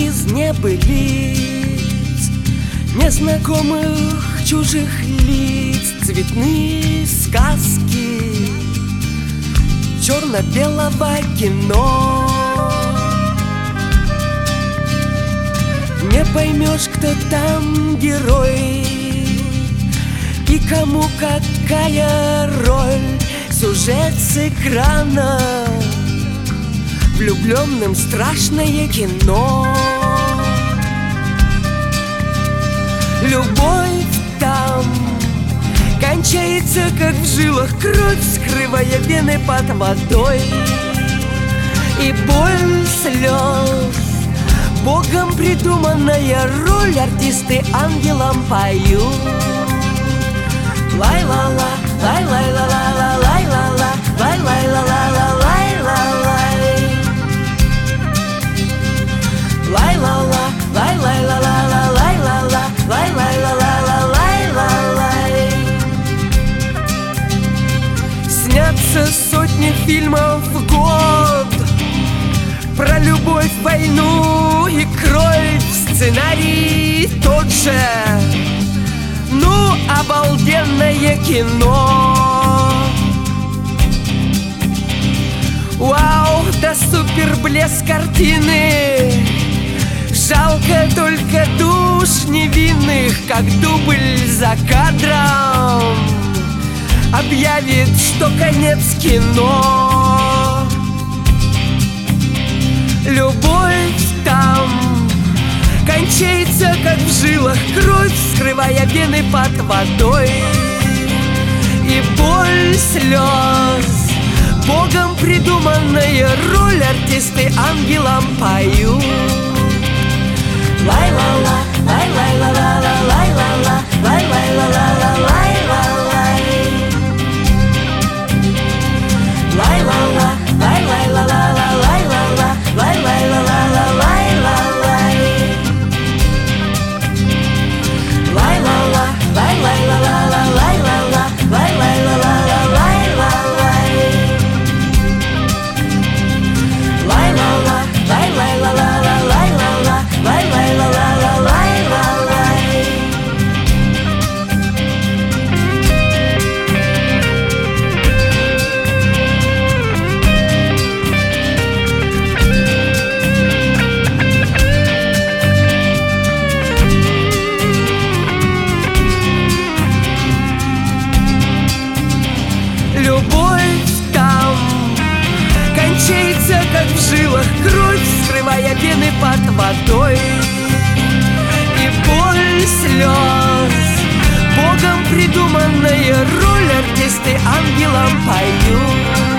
из небылиц, незнакомых чужих лиц, цветные сказки черно-белого кино. Не поймешь, кто там герой и кому какая роль. Сюжет с экрана, влюбленным страшное кино. Любовь там кончается, как в жилах кровь, скрывая вены под водой. И боль слез, Богом придуманная роль, артисты ангелам поют. Лай-ла-ла, лай-лай-ла-ла-ла, лай-ла-ла, лай-лай-ла-ла-ла, лай-ла-лай. Лай-ла-ла, лай-лай-ла-ла-ла, лай-ла-ла, лай-лай-ла-ла-ла, лай-ла-лай. Снятся сотни фильмов в год про любовь, войну и кровь. Сценарий тот же, ну, обалденное кино. Вау, да супер блеск картины. Жалко только душ невинных, как дубль за кадром объявит, что конец кино. Любовь там кончается, как в жилах кровь, скрывая вены под водой. И боль слез, Богом придуманная роль, артисты ангелам поют. Лай-ла-ла, лай-лай-ла-ла-ла, лай-ла-ла, лай-лай-ла-ла-ла, лай-ла-лай. Лай-ла-ла, лай-лай-ла-ла-ла, лай-ла-ла, лай-лай-ла-ла-ла, лай-ла-лай. Лай-ла-ла, лай-лай-ла-ла-ла, лай-ла-ла, лай-лай-ла-ла-ла, лай-ла-лай. Лай-ла-ла, лай-лай-ла-ла-ла, лай-ла-ла, лай-лай-ла-ла-ла, лай-ла-лай. Любовь там кончается, как в жилах кровь, скрывая вены под водой. И боль слез, Богом придуманная роль, артисты ангелам поют.